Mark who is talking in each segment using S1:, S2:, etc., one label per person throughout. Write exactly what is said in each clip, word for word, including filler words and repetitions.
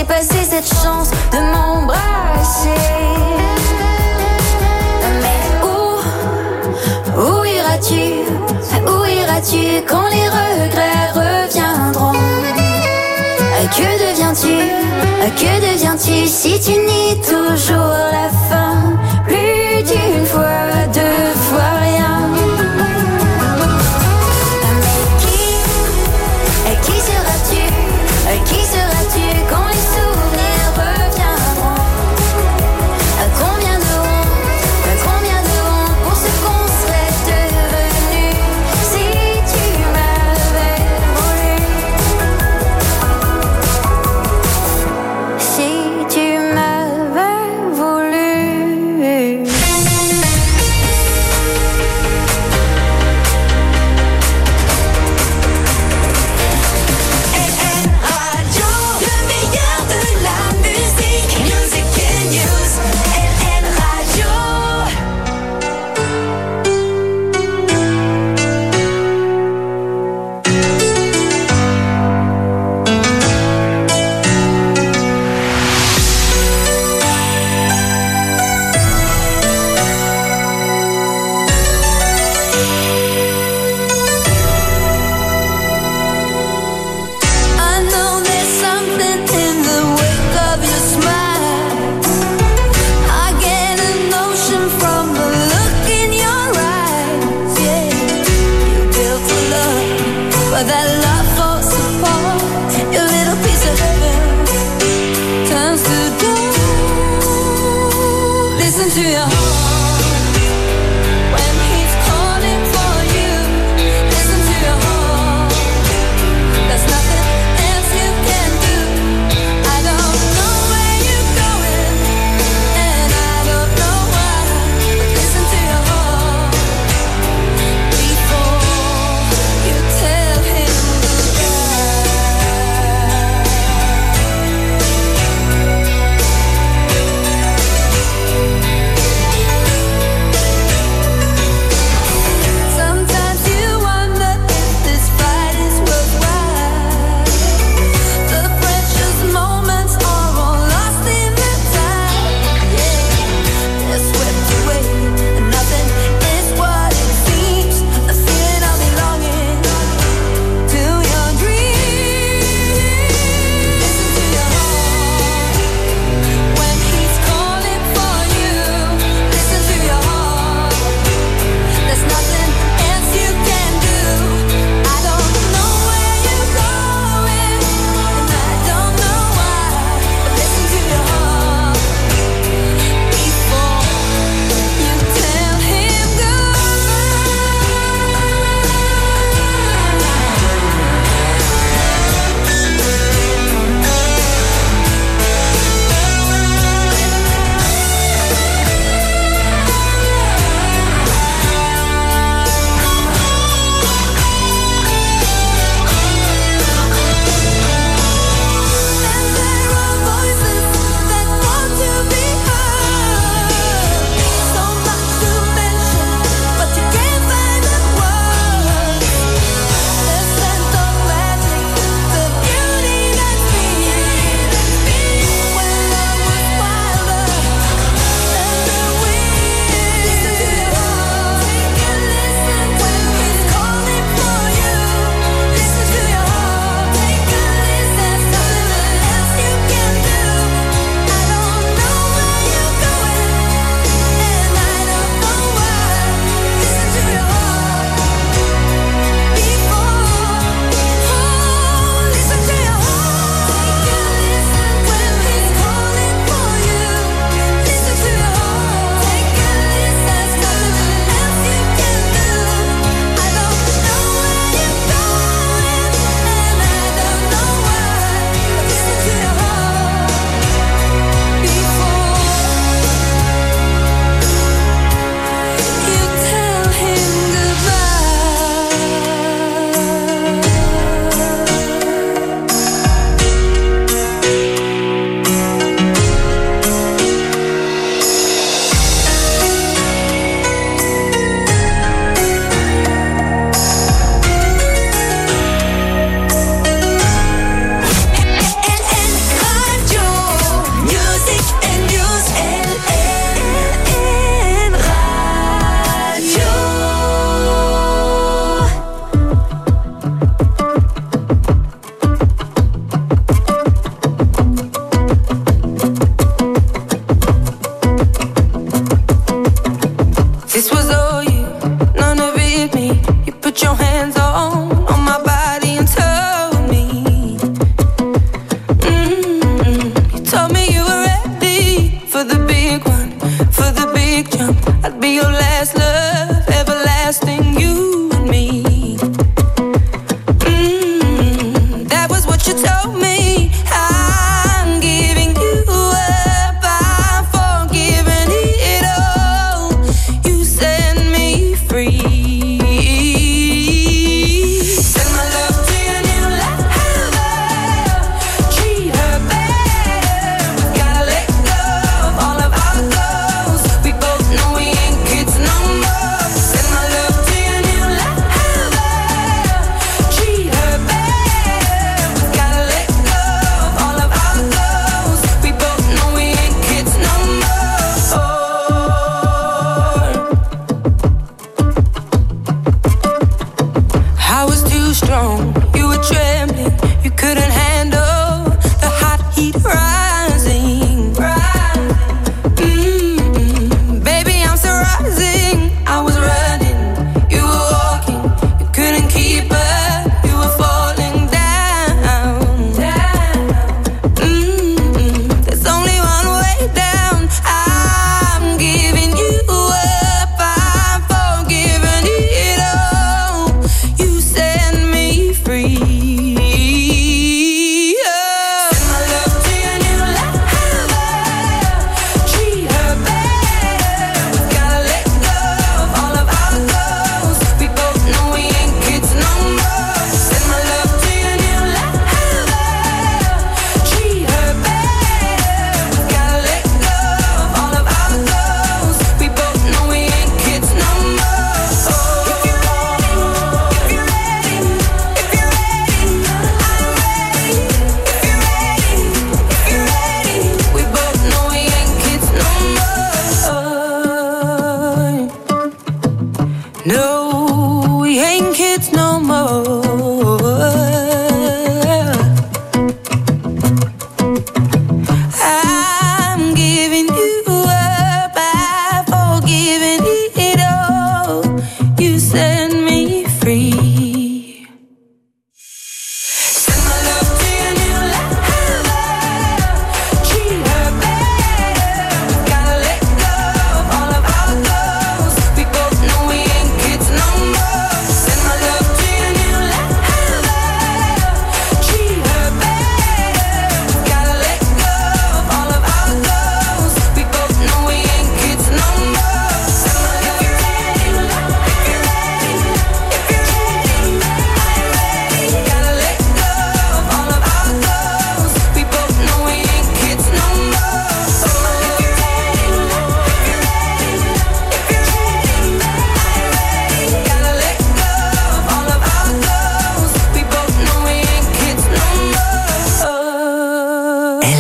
S1: passer cette chance de m'embrasser. Mais où, où iras-tu, où iras-tu quand les regrets reviendront? Que deviens-tu, que deviens-tu si tu nies toujours la fin? Plus d'une fois, deux fois rien. Mais qui, qui seras-tu, qui seras-tu quand les souvenirs reviendront? Combien de honte, combien de honte pour ce qu'on serait devenu si tu m'avais voulu. Si tu m'avais voulu.
S2: Radio, le meilleur de la musique, music and news. L N Radio. I know there's something in the wake of your smile. I get a notion from the look in your eyes. Yeah, you built a love, but that love falls apart. Your little piece of heaven turns to gold. Listen to your heart when he's calling for you. Listen to your heart. There's nothing else you can do. I don't know where you're going, and I don't know why. But listen to your heart before you tell him goodbye.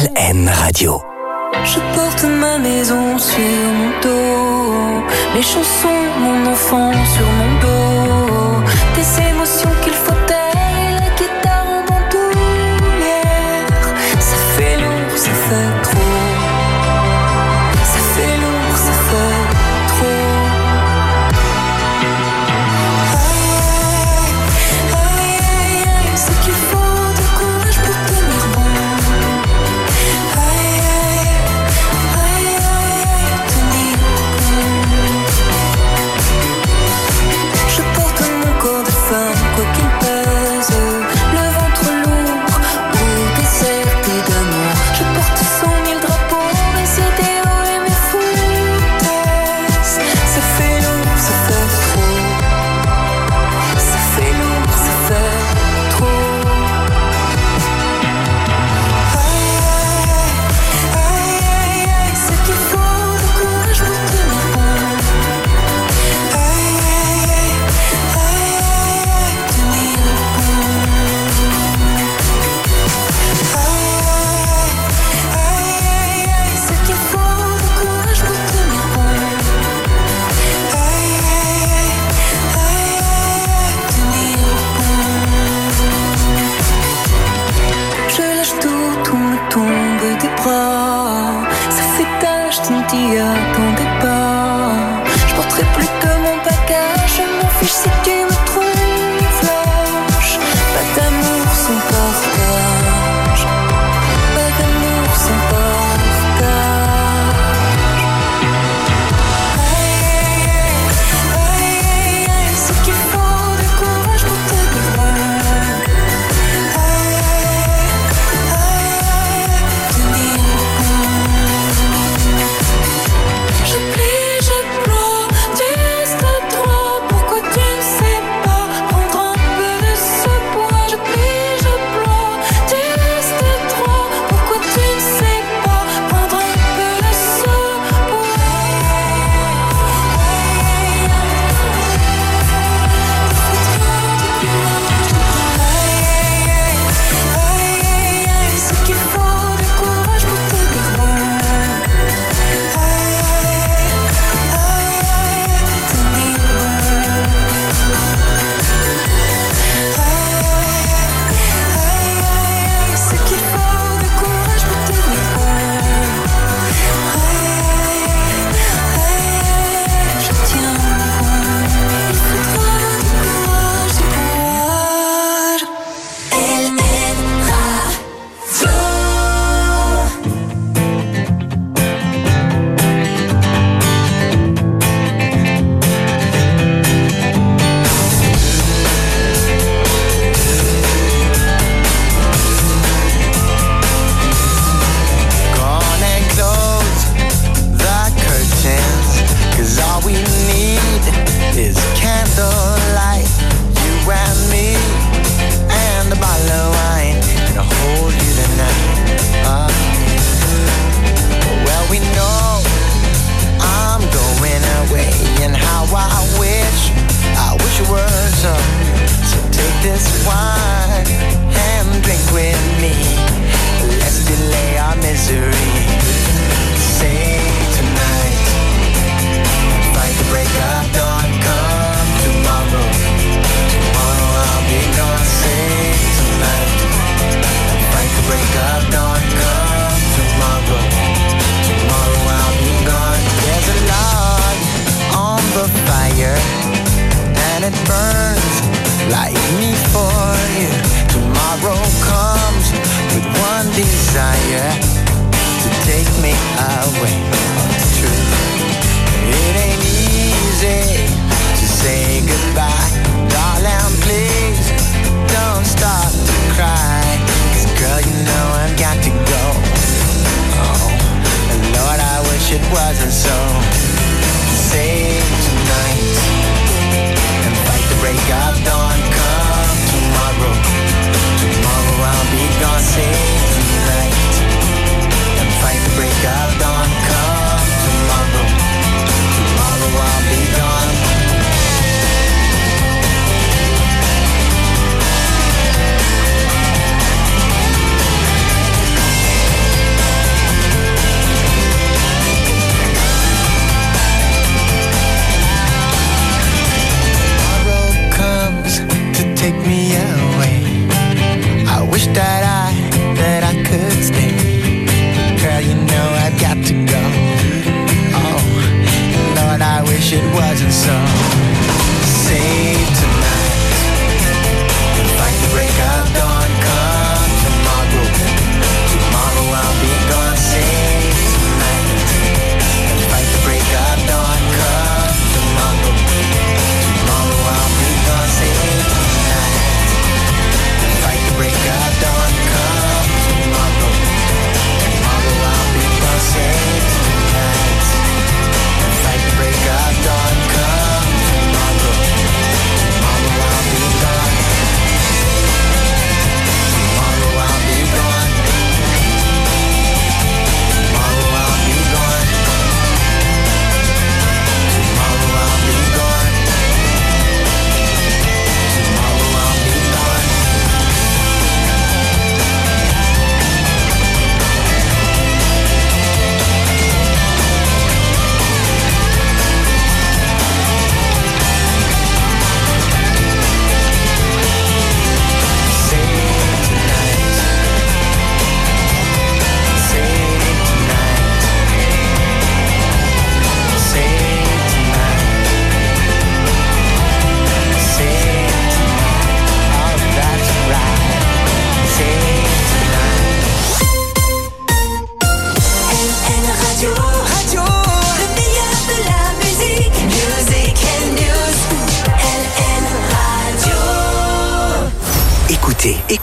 S3: L N Radio.
S4: Je porte ma maison sur mon dos, mes chansons, mon enfant sur mon dos, des émotions qu'il faut taire, la guitare en bandoulière. Ça fait lourd, ça fait trop. Ça fait lourd, ça fait trop. Aïe, aïe, aïe, aïe, c'est qu'il faut du courage pour tenir bon. Aïe, aïe, aïe, aïe, aïe, tenir bon. Je porte mon corps de femme, quoi qu'il pèse, le ventre lourd ou déserté d'amour. Je porte cent mille drapeaux, mes idéaux et mes foutaises. Ça fait lourd, ça fait trop. Ça fait lourd, ça fait trop. Aïe, aïe, aïe, aïe, c'est qu'il faut du courage pour tenir bon. Aïe, aïe, aïe, aïe, aïe, tenir bon. Aïe, aïe, aïe, aïe, c'est qu'il faut du courage pour tenir bon. Aïe, aïe, aïe, aïe, aïe, tenir bon. Je lâche tout, tout me tombe des bras. Ça fait tache, tu ne t'y attendais pas. Je porterai plus que mon bagage, je m'en fiche si tu me trouves lâche. Pas d'amour sans partage. Pas d'amour sans partage. Aïe, aïe, aïe, aïe, c'est qu'il faut du courage pour te dévoiler. Aïe, aïe, aïe, tenir bon.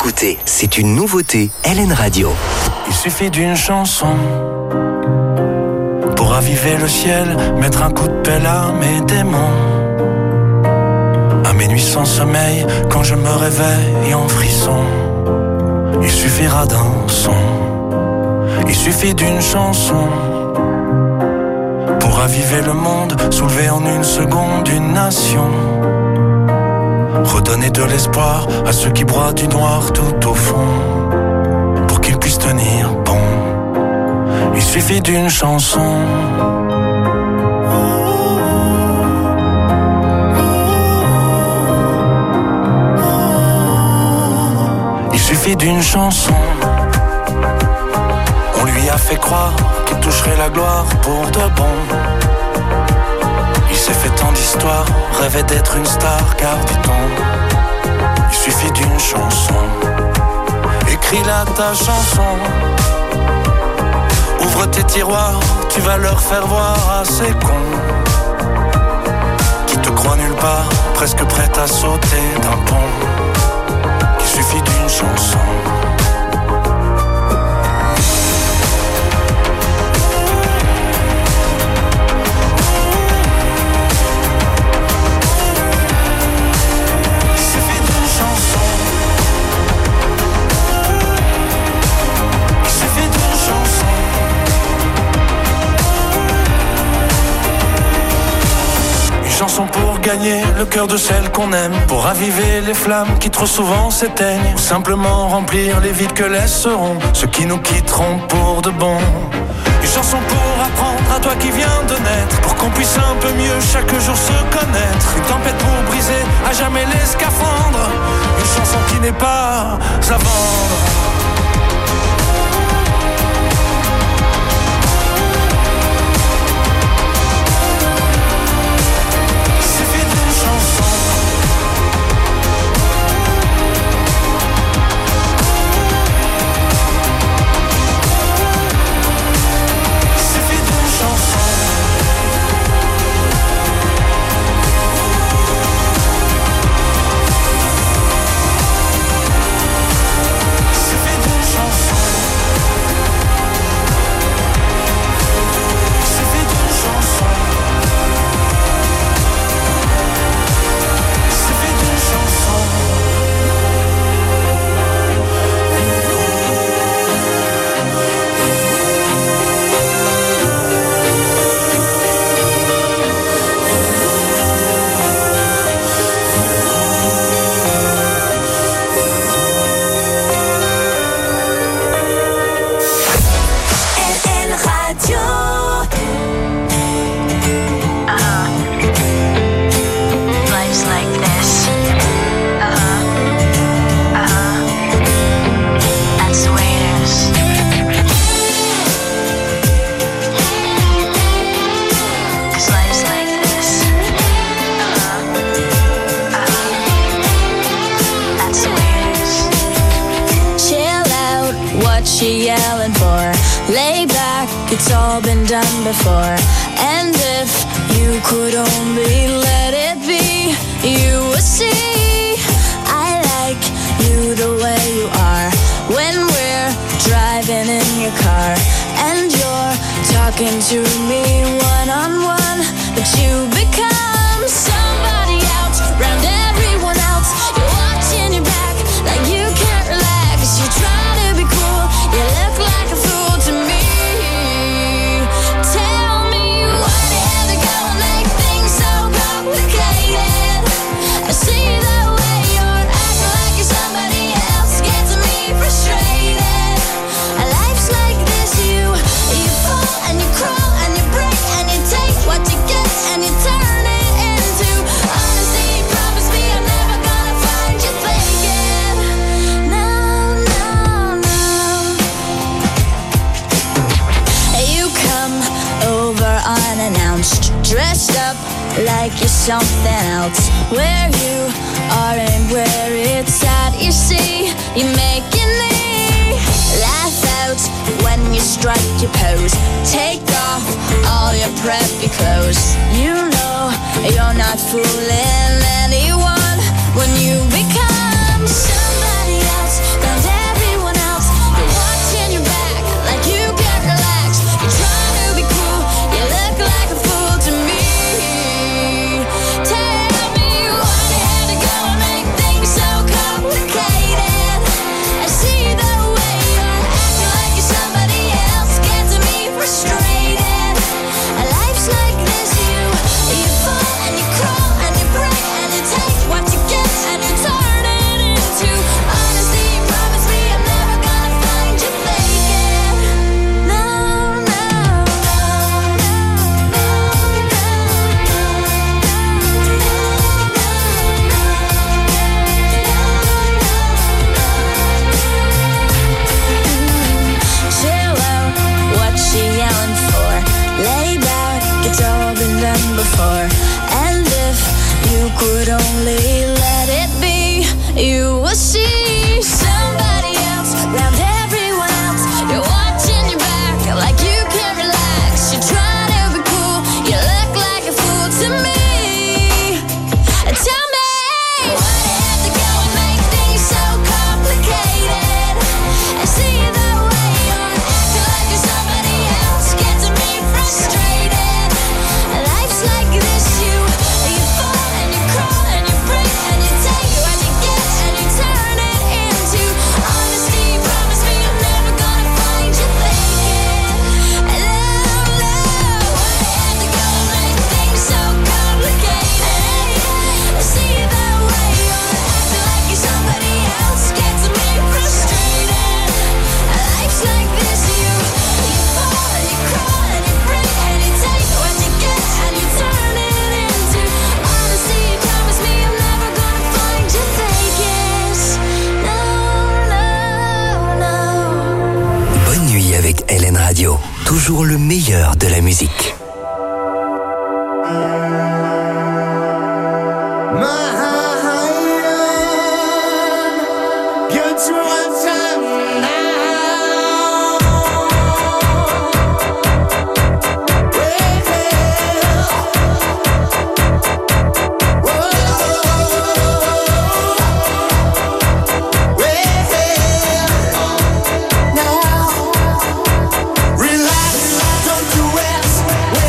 S3: écoutez, c'est une nouveauté L N Radio.
S5: Il suffit d'une chanson pour raviver le ciel, mettre un coup de pelle à mes démons. À mes nuits sans sommeil, quand je me réveille en frisson, il suffira d'un son, il suffit d'une chanson pour raviver le monde, soulever en une seconde une nation. Redonner de l'espoir à ceux qui broient du noir tout au fond, pour qu'ils puissent tenir bon. Il suffit d'une chanson. Il suffit d'une chanson. On lui a fait croire qu'il toucherait la gloire pour de bon. Il s'est fait tant d'histoires, rêvait d'être une star, car dit-on, il suffit d'une chanson. Écris-la ta chanson. Ouvre tes tiroirs, tu vas leur faire voir à ces cons qui te croient nulle part, presque prête à sauter d'un pont. Il suffit d'une chanson. Chanson pour gagner le cœur de celles qu'on aime, pour raviver les flammes qui trop souvent s'éteignent, ou simplement remplir les vides que laisseront ceux qui nous quitteront pour de bon. Une chanson pour apprendre à toi qui viens de naître, pour qu'on puisse un peu mieux chaque jour se connaître. Une tempête pour briser à jamais les scaphandres, une chanson qui n'est pas à vendre.
S2: she yelling for? Lay back, it's all been done before. And if you could only let it be, you would see I like you the way you are. When we're driving in your car and you're talking to me one-on-one, but you become somebody else round everyone else. You're watching your back like you can't relax. You try to be cool, you look like a fool to me. Tell me why do you have to go and make things so complicated? I see the way you're acting like you're somebody else, gets me frustrated. Life's like this, you you fall and you crawl and you break and you take what you get and you turn it into honesty. Promise me I'm never gonna find you faking. No, no, no. You come over unannounced, dressed up like you're something else. Where you are and where it's at, you see, you're making me laugh out when you strike your pose. Take off all your preppy clothes. You know you're not fooling anyone when you become somebody else before. And if you could only let it be, you will see somebody else around everyone else. You're watching your back like you can't relax. You're trying to be cool, you look like a fool to me. Tell me, why do you have to go and make things so complicated? And see that way you're acting like you're somebody else, getting me frustrated. Life's like this, you you fall and you crawl and you break and you take what you get and you turn it into honesty. Promise me I'm never gonna find you faking. Love, love, why do you have to go and make things so complicated? See that way you're acting like you're somebody else, getting me frustrated. Life's like this, you you fall and you crawl and you break and you take what you get and you turn it into honesty. Promise me I'm never gonna find you faking. No, no, no.
S3: Bonne nuit avec Hélène Radio. Toujours le meilleur de la musique.
S6: Relax, don't do it.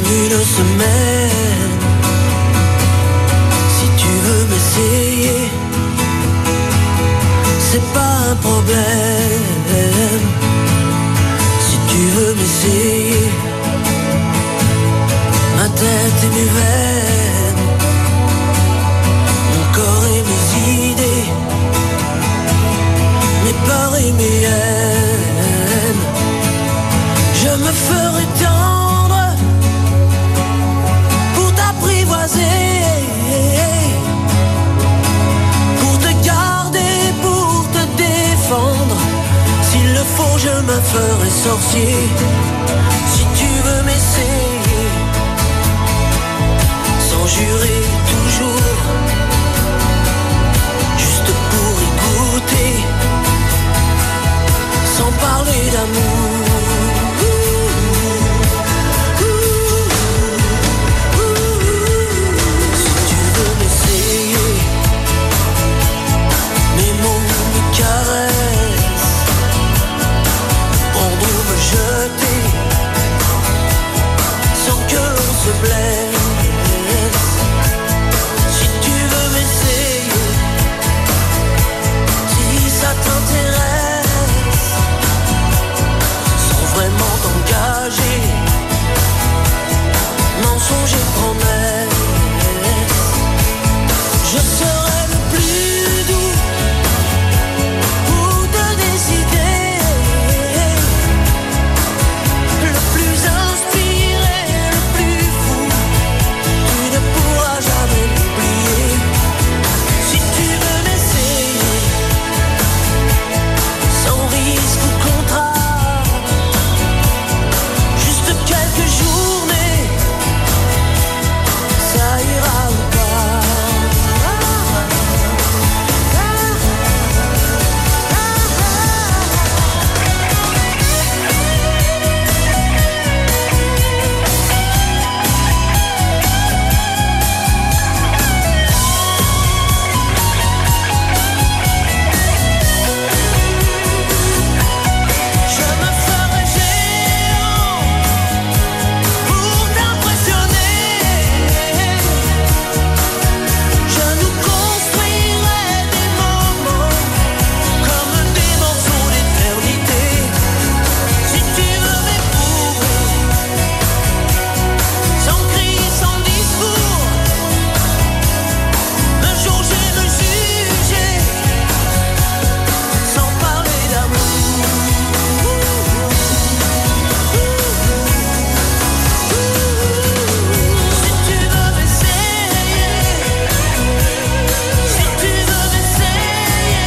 S6: même une semaine. Si tu veux m'essayer, c'est pas un problème. Si tu veux m'essayer, ma tête et mes veines, mon corps et mes idées, mes peurs et mes haines. Je me ferai tendre pour t'apprivoiser, pour te garder, pour te défendre. S'il le faut, je me ferai sorcier. Si tu veux m'essayer, sans jurer toujours, juste pour écouter, sans parler d'amour. Si tu veux m'essayer, mes mots, mes caresses, prendre ou me jeter, sans que l'on se blesse. Si tu veux m'essayer, si ça t'intéresse, sans vraiment t'engager, mensonge et promesse, je serai le plus doux pour te décider, le plus inspiré, le plus fou, tu ne pourras jamais m'oublier. Si tu veux m'essayer, sans risque ou contrat, juste quelques journées, ça ira ou pas. Je me ferai géant pour t'impressionner. Je nous construirai des moments comme des morceaux d'éternité. Si tu veux m'éprouver, sans cri, sans discours, me jauger, me juger, sans parler d'amour. Si tu veux m'essayer, si tu veux m'essayer,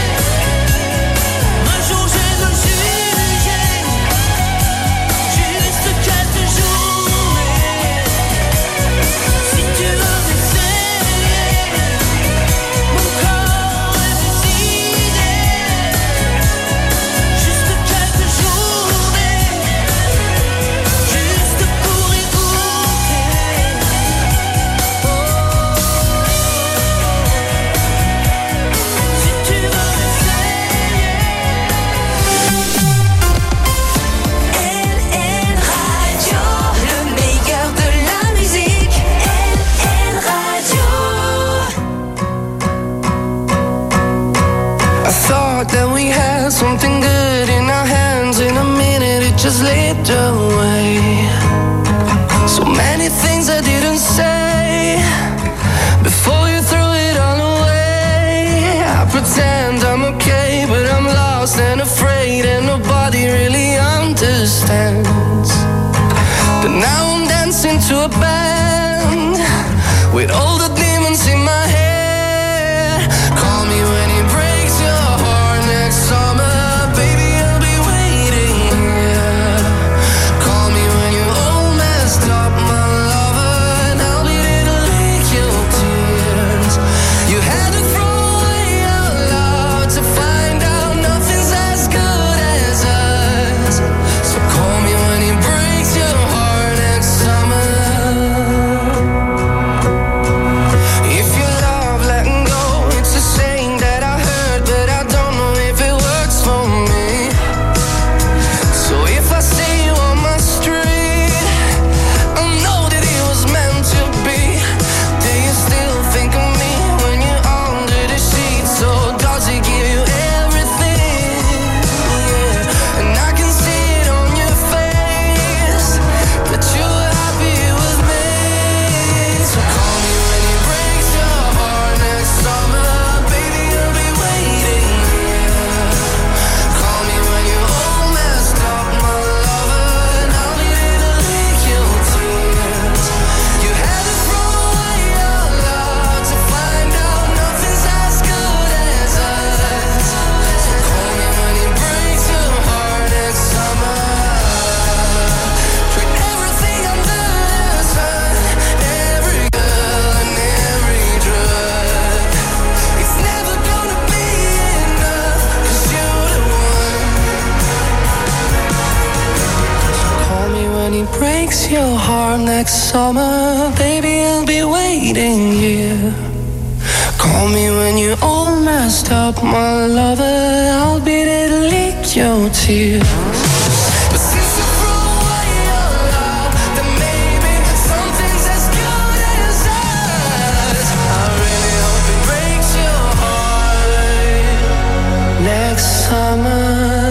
S6: me jauger, me juger, juste quelques journées. Si tu veux m'essayer, mon corps et mes idées, juste quelques journées, juste pour écouter. Si tu veux m'essayer.
S1: L L Radio, le meilleur de la musique. L L Radio.
S7: I thought that we had something good in our hands. In a minute it just slipped away. So many things I didn't say before you threw it all away. I pretend I'm okay, but I'm lost and afraid, and nobody really understands. But now I'm dancing to a band with all the demons in my head. Call me when it breaks your heart next summer, baby, I'll be waiting here. Call me when you're all messed up, my lover, and I'll be there to lick your tears. You had to throw away your love to find out nothing's as good as us. So call me when it breaks your heart next summer. your heart next summer. Baby, I'll be waiting here. Call me when you're all messed up, my lover. I'll be there to lick your tears. But since you threw away your love, then maybe something's as good as us. I really hope it breaks your heart next summer.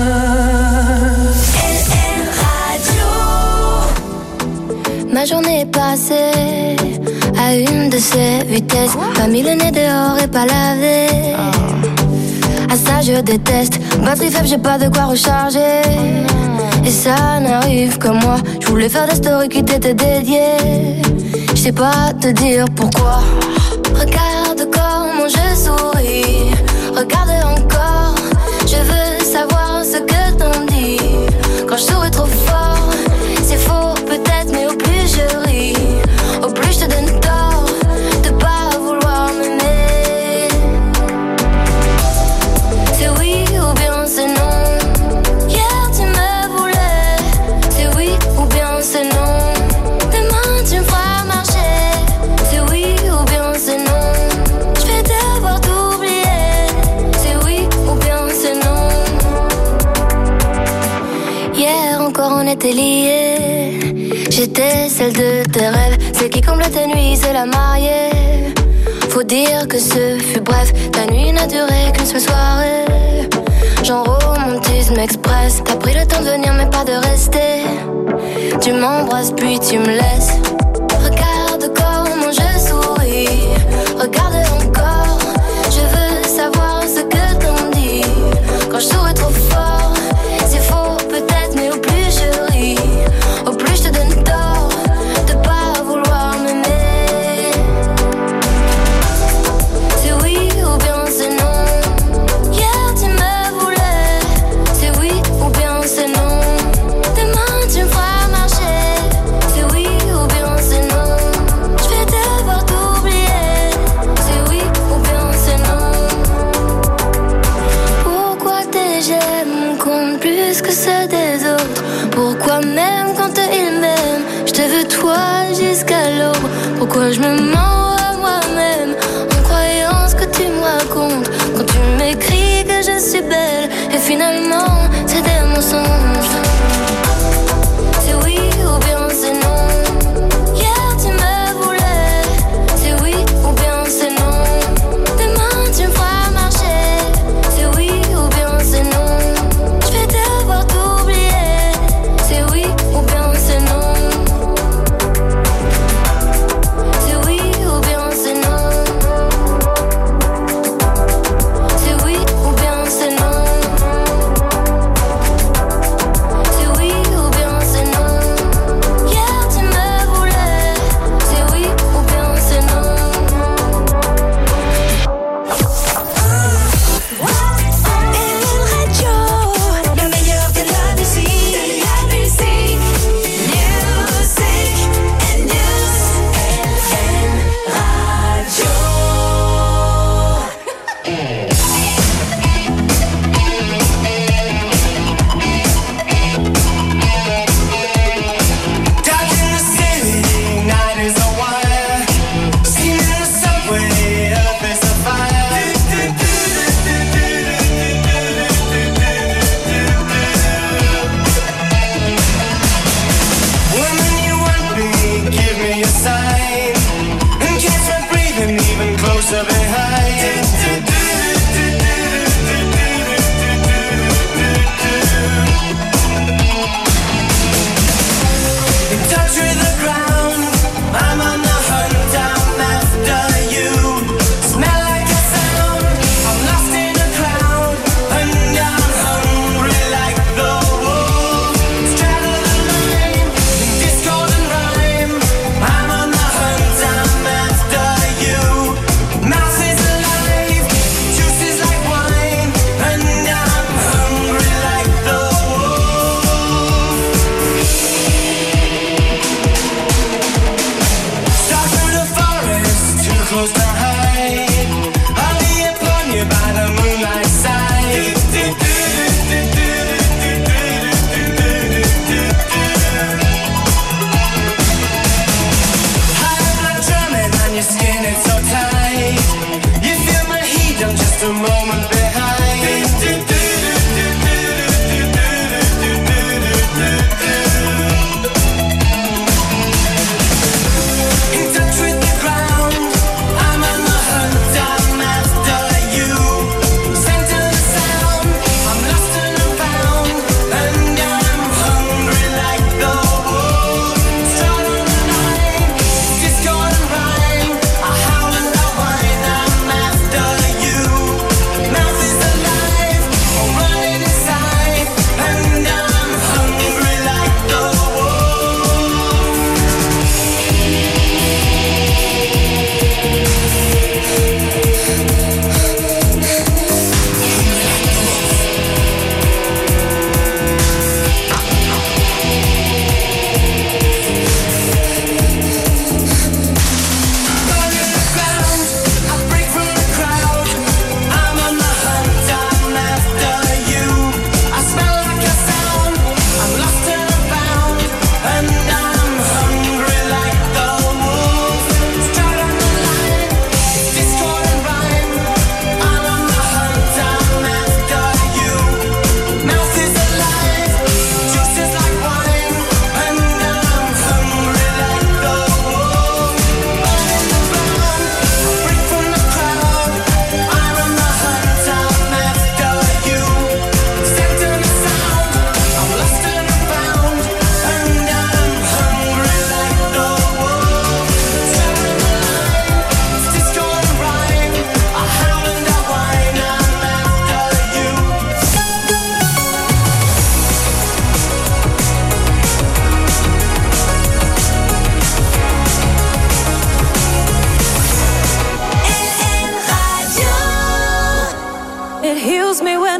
S8: Ma journée est passée à une de ces vitesses. Pas mis le nez dehors et pas lavé. À ça je déteste. Batterie faible, j'ai pas de quoi recharger. Et ça n'arrive que moi. Je voulais faire des stories qui t'étaient dédiées. Je sais pas te dire pourquoi. Regarde comment je souris. Regarde encore. Je veux savoir ce que t'en dis. Quand je souris trop fort, c'est faux peut-être, mais au plus je ris, au plus je te donne tort de pas vouloir m'aimer. C'est oui ou bien c'est non. Hier tu me voulais. C'est oui ou bien c'est non. Demain tu me feras marcher. C'est oui ou bien c'est non. Je vais devoir t'oublier. C'est oui ou bien c'est non. Hier encore on était liés. J'étais celle de tes rêves, celle qui comble tes nuits, c'est la mariée. Faut dire que ce fut bref, ta nuit n'a duré qu'une seule soirée. Genre romantisme express, t'as pris le temps de venir mais pas de rester. Tu m'embrasses puis tu me laisses. Regarde comment je souris, regarde encore. Je veux savoir ce que t'en dis. Quand je souris trop fort, c'est faux peut-être, mais au plus je ris, au plus je te donne tort de pas vouloir m'aimer. C'est oui ou bien c'est non. Hier tu me voulais. C'est oui ou bien c'est non. Demain tu me feras marcher. C'est oui ou bien c'est non. Je vais devoir t'oublier. C'est oui ou bien c'est non. Pourquoi tes j'aime comptent plus que ceux des autres? Pourquoi même quand ils m'aiment, je te veux toi jusqu'à l'aube? Pourquoi je me mens à moi-même en croyant ce que tu me racontes? Quand tu m'écris que je suis belle et finalement c'est des mensonges. C'est oui ou bien c'est non. Hier tu me voulais. C'est oui ou bien c'est non. Demain tu me feras marcher. C'est oui ou bien c'est non. Je vais devoir t'oublier. C'est oui ou bien c'est non. C'est oui ou bien c'est non. C'est oui ou bien c'est non.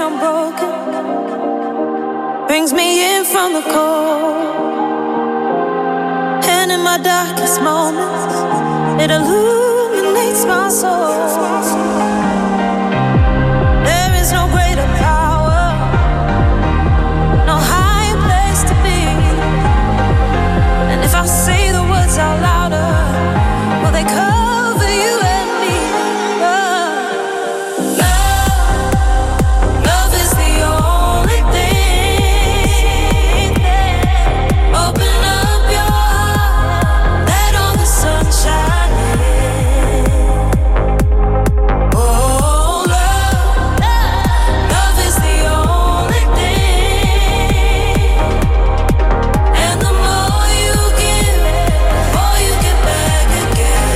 S9: I'm broken, brings me in from the cold. And in my darkest moments, it illuminates my soul. There is no greater power, no higher place to be. And if I say the words out louder, will they cover you and me? Love, love, love is the only thing. Open up your heart, let all the sunshine in. Oh, love, love is the only thing. And the more you give, the more you get back again.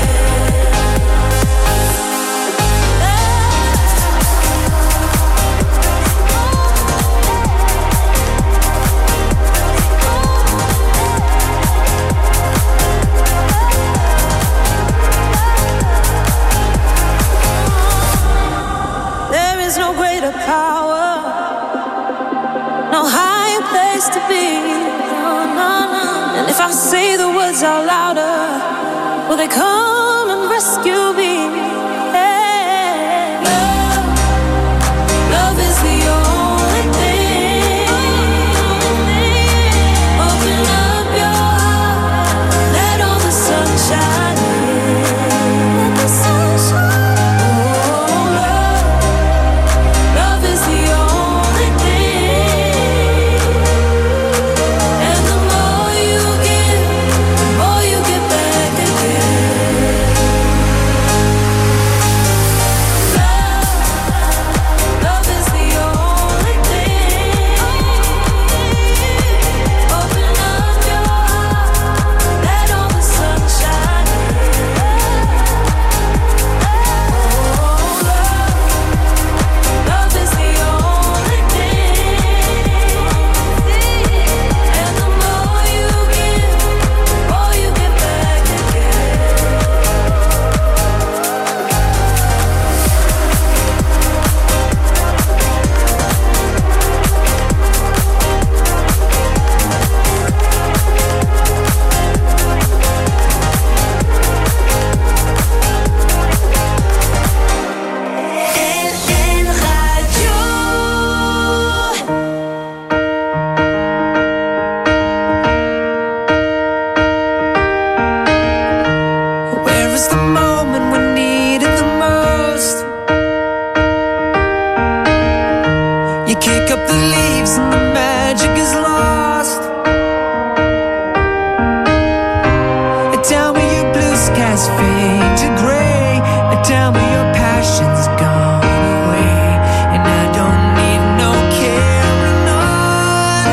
S9: There is no greater power, no higher place to be. No, no, no. And if I say the words out louder, will they come and rescue me? Hey. Love, love is the only thing. Open up your heart, let all the sunshine in. Let the sunshine. Oh, love, love is the only thing. And the more you give, the more you get back again. Love, love is the only thing. Open up your heart, let all the sunshine in. Oh, love, love is the only thing. And the more you give, the more you get back again. L N Radio.
S6: Where is the moment we need it the most? You kick up the leaves and the magic is lost. And tell me your blue skies fade to gray. And tell me your passion's gone away. And I don't need no carrying on.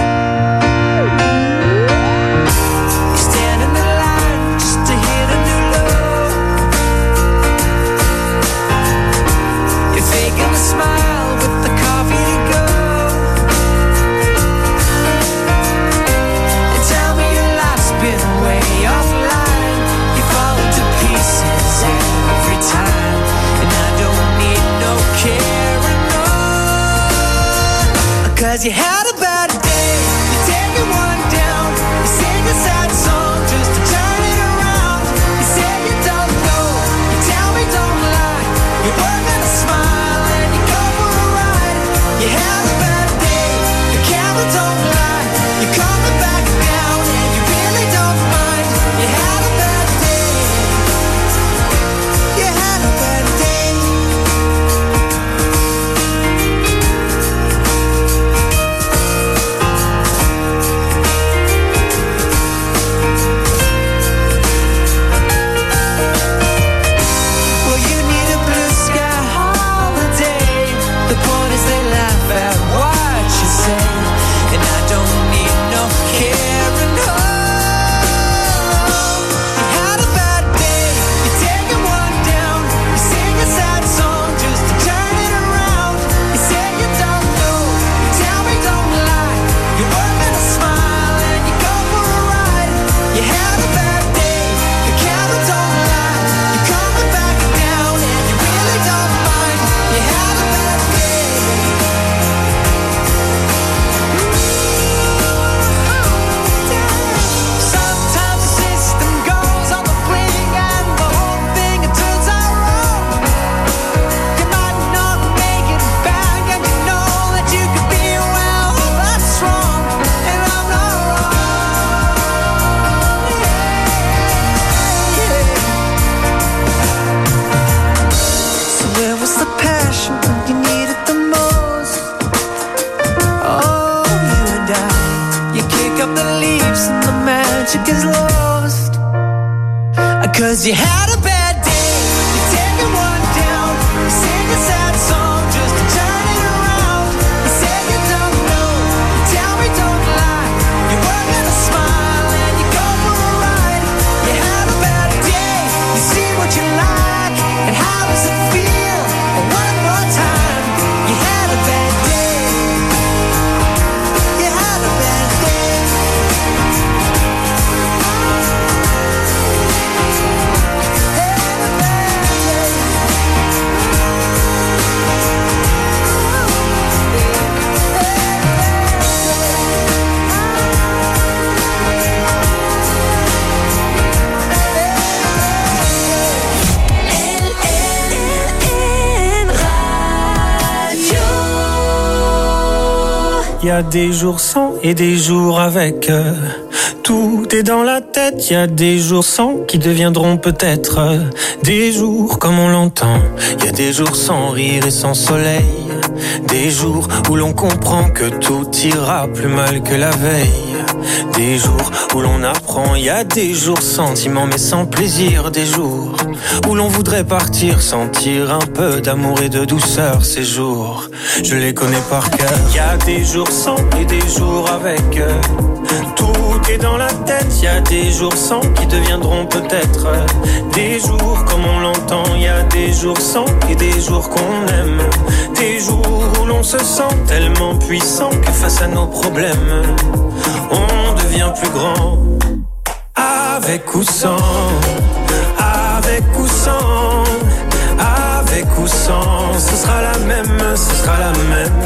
S6: You stand in the line just to hit a new low. You're faking a smile with the coffee to go. And tell me your life's been way offline. You fall to pieces every time. And I don't need no carrying on. Cause you had a bad day. You take it one down. You sing a sad song just to turn it around. You say you don't know. You tell me don't lie. You're working a smile and you go for a ride. You had a bad day. The camera don't lie. You're coming back down and you really don't mind. You had a bad day. You had a bad day. Cause you had a bad day, you take one down, you sing a sad song just to turn it around. You say you don't know, you tell me don't lie, you work on a smile and you go for a ride. You had a bad day, you see what you like, and how does it feel? One more time, you had a bad day, you had a bad day.
S5: Il y a des jours sans et des jours avec. euh, Tout est dans la tête. Il y a des jours sans qui deviendront peut-être euh, des jours comme on l'entend. Il y a des jours sans rire et sans soleil. Des jours où l'on comprend que tout ira plus mal que la veille. Des jours où l'on apprend. Il y a des jours sentiments mais sans plaisir. Des jours où l'on voudrait partir, sentir un peu d'amour et de douceur. Ces jours, je les connais par cœur. Il y a des jours sans et des jours avec. euh, Tout est dans la tête. Il y a des jours sans qui deviendront peut-être euh, des jours comme on l'entend. Il y a des jours sans et des jours qu'on aime. Des jours où l'on se sent tellement puissant que face à nos problèmes, on devient plus grand. Avec ou sans, avec ou sans, avec ou sans, ce sera la même, ce sera la même.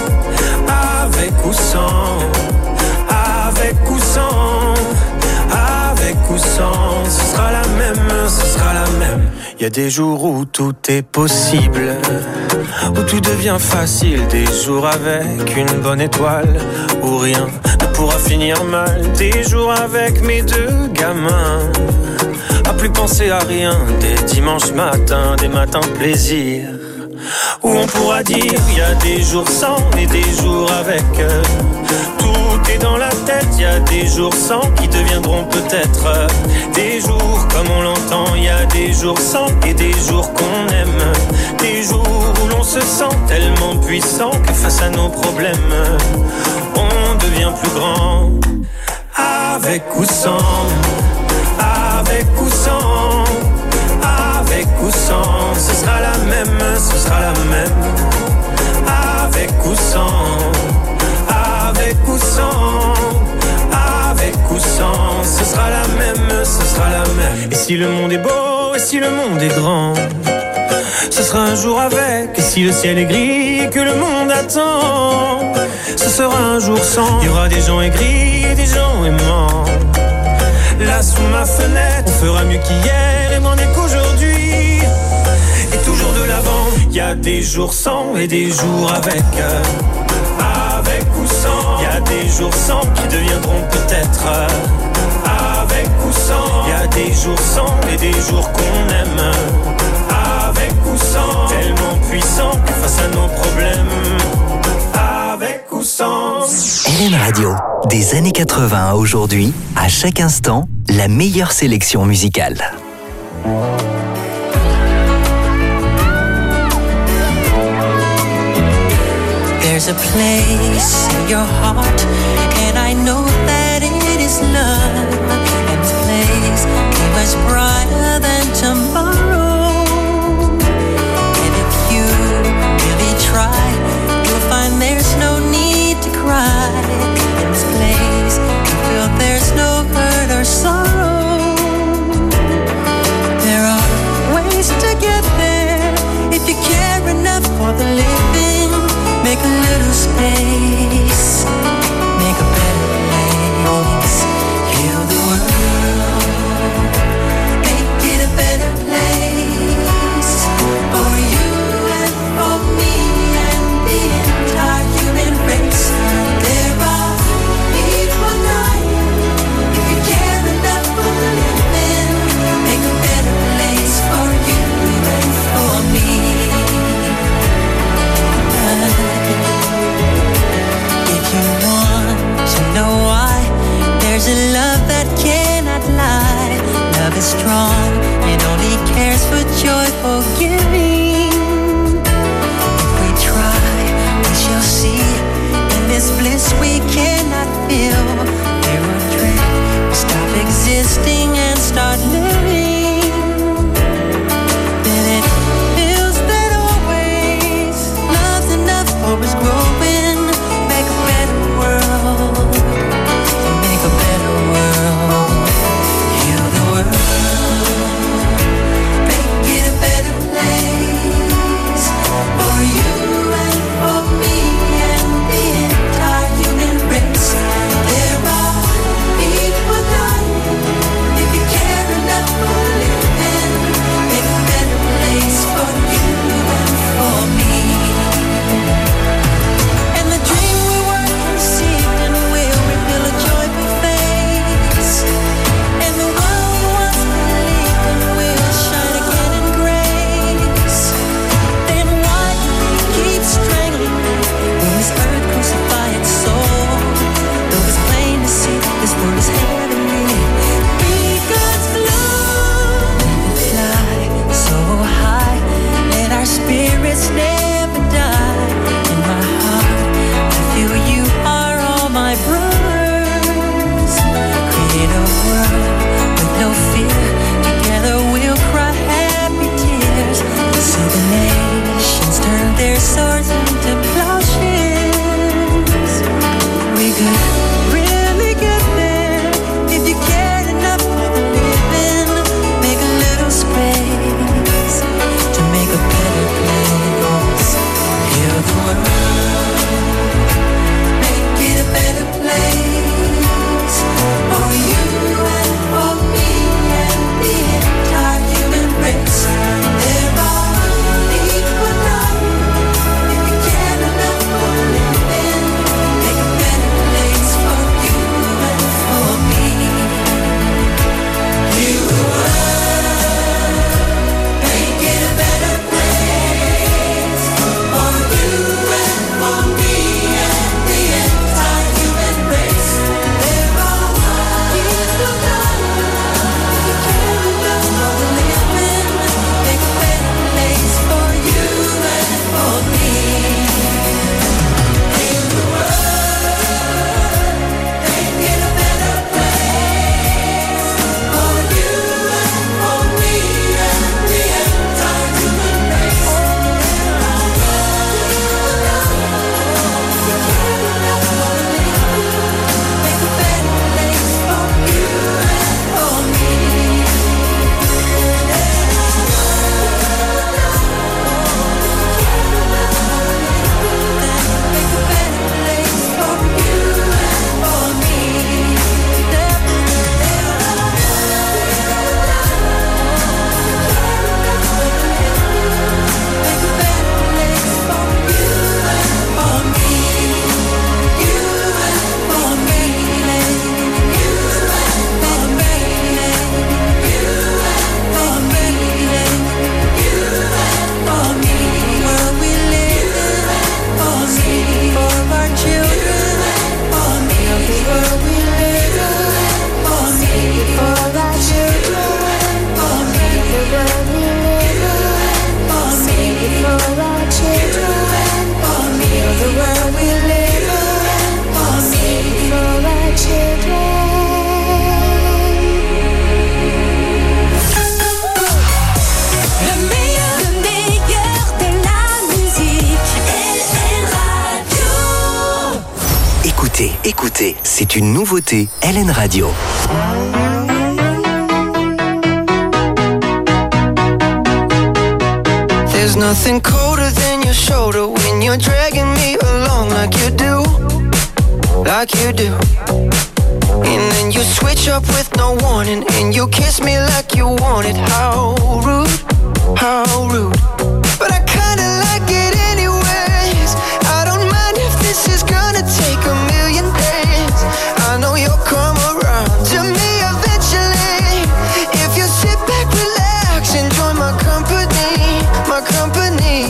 S5: Avec ou sans, avec ou sans, avec ou sans, ce sera la même, ce sera la même. Il y a des jours où tout est possible, où tout devient facile. Des jours avec une bonne étoile, où rien ne pourra finir mal. Des jours avec mes deux gamins, à plus penser à rien. Des dimanches matins, des matins de plaisir, où on pourra dire il y a des jours sans et des jours avec. Tout est dans la tête, il y a des jours sans qui deviendront peut-être des jours comme on l'entend. Il y a des jours sans et des jours qu'on aime. Des jours où l'on se sent tellement puissant que face à nos problèmes, on devient plus grand. Avec ou sans, avec ou sans, avec ou sans, ce sera la même, ce sera la même. Avec ou sans, avec ou sans, avec ou sans, ce sera la même, ce sera la même. Et si le monde est beau, et si le monde est grand, ce sera un jour avec. Et si le ciel est gris et que le monde attend, ce sera un jour sans. Il y aura des gens aigris et des gens aimants. Là sous ma fenêtre, on fera mieux qu'hier et moins qu'aujourd'hui. Et toujours de l'avant. Il y a des jours sans et des jours avec. Avec ou sans. Il y a des jours sans qui deviendront peut-être avec ou sans. Il y a des jours sans et des jours qu'on aime. Avec ou sans. Tellement puissant que face à nos problèmes, avec ou sans.
S3: R N Radio, des années quatre-vingts à aujourd'hui, à chaque instant, la meilleure sélection musicale.
S10: There's a place in your heart, and I know that it is love. And this place is much brighter than tomorrow. And if you really try, you'll find there's no need to cry. In this place, you feel there's no hurt or sorrow. There are ways to get there if you care enough for the living. Make a little space, make a better place. Heal the world, make it a better place. For you and for me and the entire human race. There are people dying. If you care enough for the living, make a better place for you and for me. If you want to know why, there's a love that cannot lie. Love is strong.
S3: nouveauté. C'est une nouveauté L N Radio.
S7: There's nothing colder than your shoulder when you're dragging me along like you do, like you do. And then you switch up with no warning and you kiss me like you want it. How rude, how rude. But I kinda like it anyways. I don't mind if this is gonna take a million days. I know you'll come around to me eventually. If you sit back, relax, enjoy my company, my company.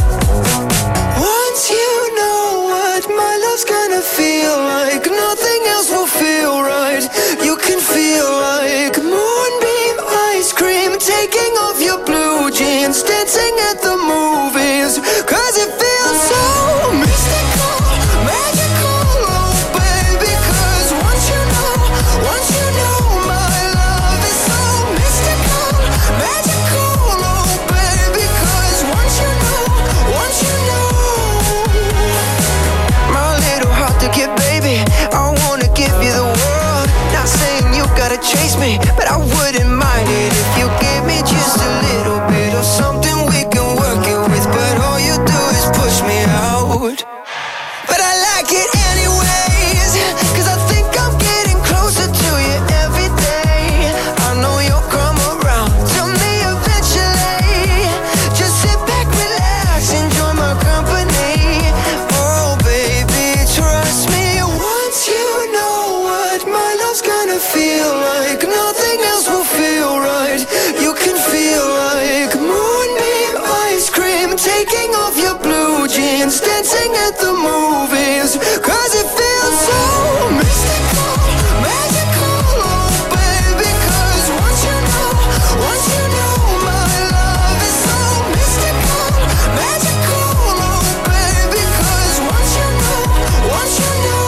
S7: Once you know what my love's gonna feel like, nothing else will feel right. You can feel like moonbeam ice cream, taking off your blue jeans, dancing at the movies. Cause it feels so mystical, magical, oh baby. Cause once you know, once you know my love is so mystical, magical, oh baby. Cause once you know, once you know, my little heart to get, baby, I wanna give you the world. Not saying you gotta chase me, but I wouldn't mind it if you gave me just a little bit of something we can work it with. But all you do is push me out. But I like it anyways, cause I think I'm getting closer to you every day. I know you'll come around to me eventually. Just sit back, relax, enjoy my company. Oh baby, trust me. Once you know what my love's gonna feel like, nothing else will feel right. You can feel like moonbeam ice cream, taking off your blue jeans, dancing at the movies. Cause it feels so mystical, magical, oh baby. Cause once you know, once you know my love is so mystical, magical, oh baby. Cause once you know, once you know.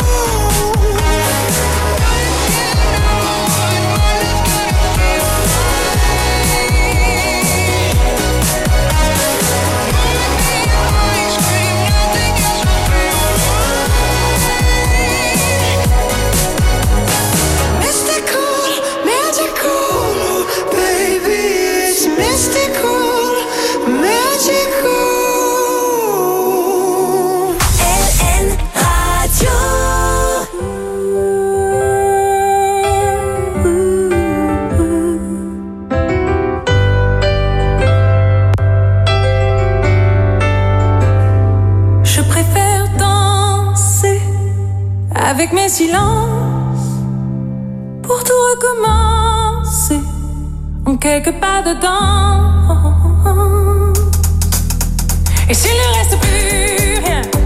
S9: Je préfère danser avec mes silences pour tout recommencer en quelques pas dedans. Et s'il ne reste plus rien,